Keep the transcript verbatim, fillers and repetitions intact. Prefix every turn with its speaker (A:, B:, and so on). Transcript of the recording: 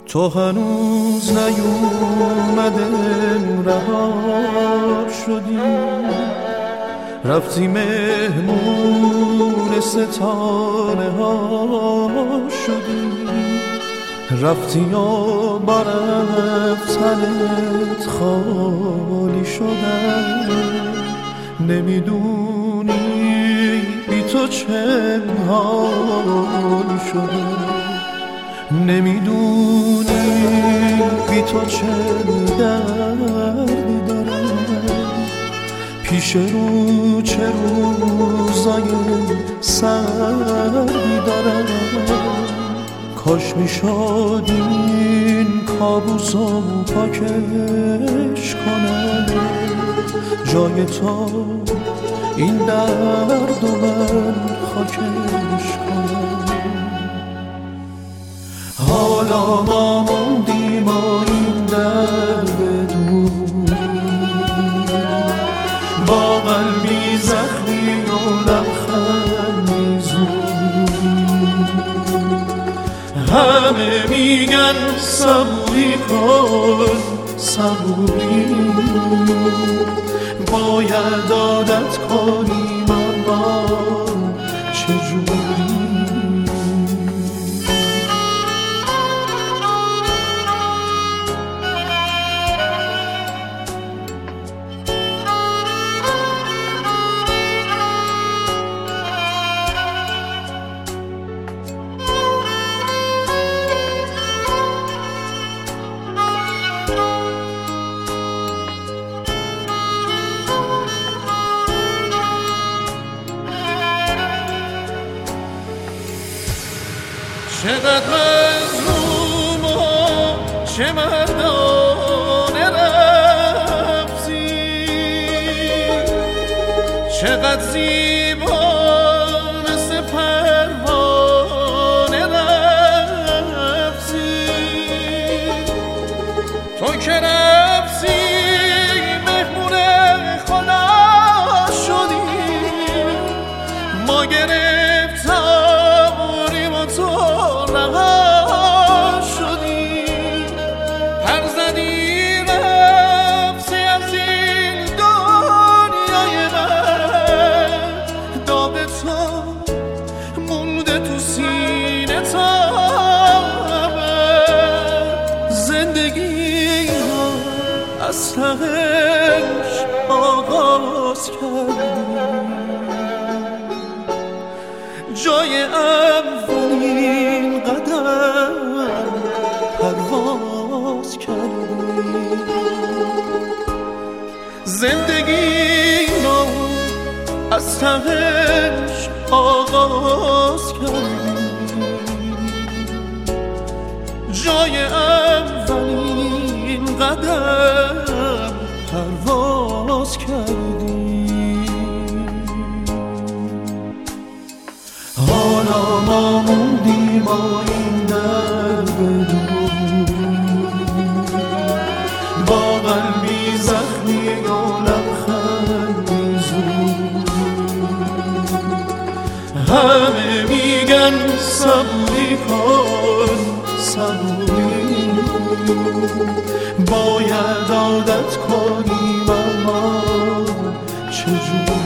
A: تو هنوز نیومده رها شدی، رفتی مهمون ستاره ها شدی، رفتی و با رفتنت خالی شدن، نمیدونی بی تو چه حال شده، نمیدونی بی تو چه دردی دارم، پیش رو چه روزای سردی دارم. کاش میشد این کابوسو پاکش کنم، جای تو این درد و من خاکش کنم. حالا ما موندیم و این درد دور، با قلبی زخمی و لبخندی زود. همه میگن صبوری کن صبوری، باید عادت کنیم اما چجوری. چقدر مظلوم و چه مردانه رفتی، چقدر زیبا مثل پروانه رفتی. تو که رفتی مهمون خدا شدی، ما گرفتاریم و تو رها شدی. پر زدی رفتی از این دنیای من، داغ تو مونده تو سینه تا ابد. زندگی رو از تهش آغاز کردی، جای اولین قدم پرواز کردی. زندگی رو از تهش آغاز کردی، جای اولین قدم پرواز کردی. حالا ما موندیم با این درد دور، با قلبی زخمی و لبخندی زود. همه میگن صبوری کن صبوری، باید عادت کنیم اما چجوری.